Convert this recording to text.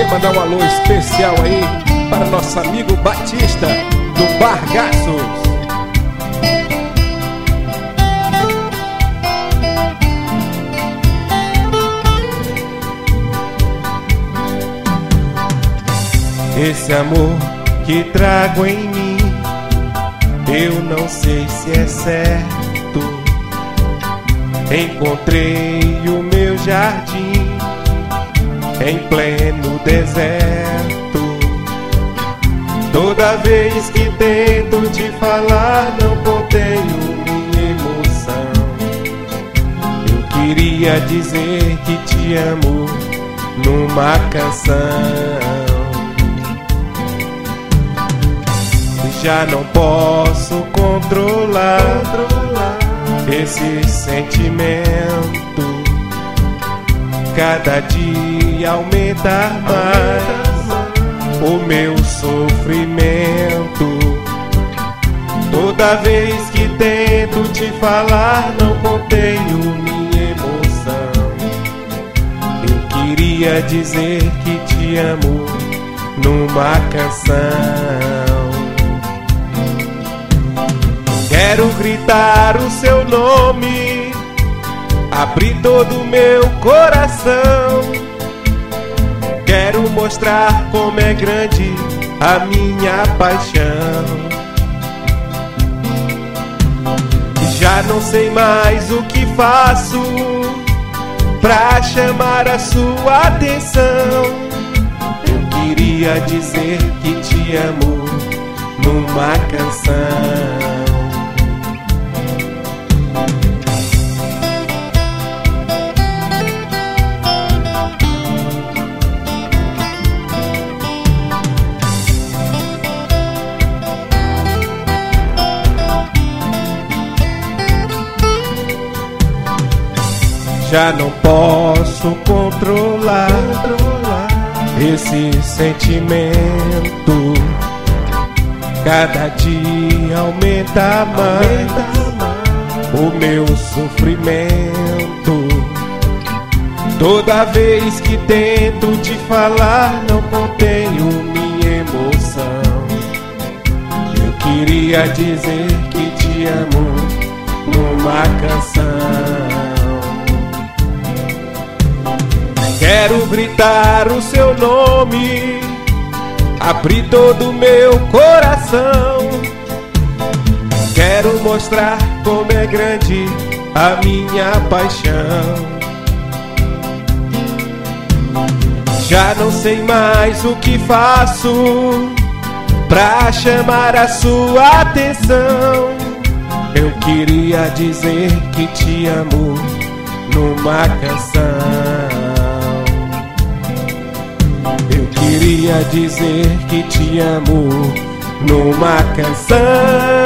Quero mandar um alô especial aí para nosso amigo Batista do Bargaços. Esse amor que trago em mim, eu não sei se é certo. Encontrei o meu jardim em pleno deserto. Toda vez que tento te falar, não contenho minha emoção. Eu queria dizer que te amo numa canção. Já não posso controlar esse sentimento. Cada dia aumenta mais o meu sofrimento. Toda vez que tento te falar, não contenho minha emoção. Eu queria dizer que te amo numa canção. Quero gritar o seu nome, abrir todo o meu coração. Quero mostrar como é grande a minha paixão. Já não sei mais o que faço pra chamar a sua atenção. Eu queria dizer que te amo numa canção. Já não posso controlar esse sentimento. Cada dia aumenta mais o meu sofrimento. Toda vez que tento te falar, não contenho minha emoção. Eu queria dizer que te amo numa canção. Quero gritar o seu nome, abrir todo o meu coração. Quero mostrar como é grande a minha paixão. Já não sei mais o que faço pra chamar a sua atenção. Eu queria dizer que te amo numa canção. Eu queria dizer que te amo numa canção.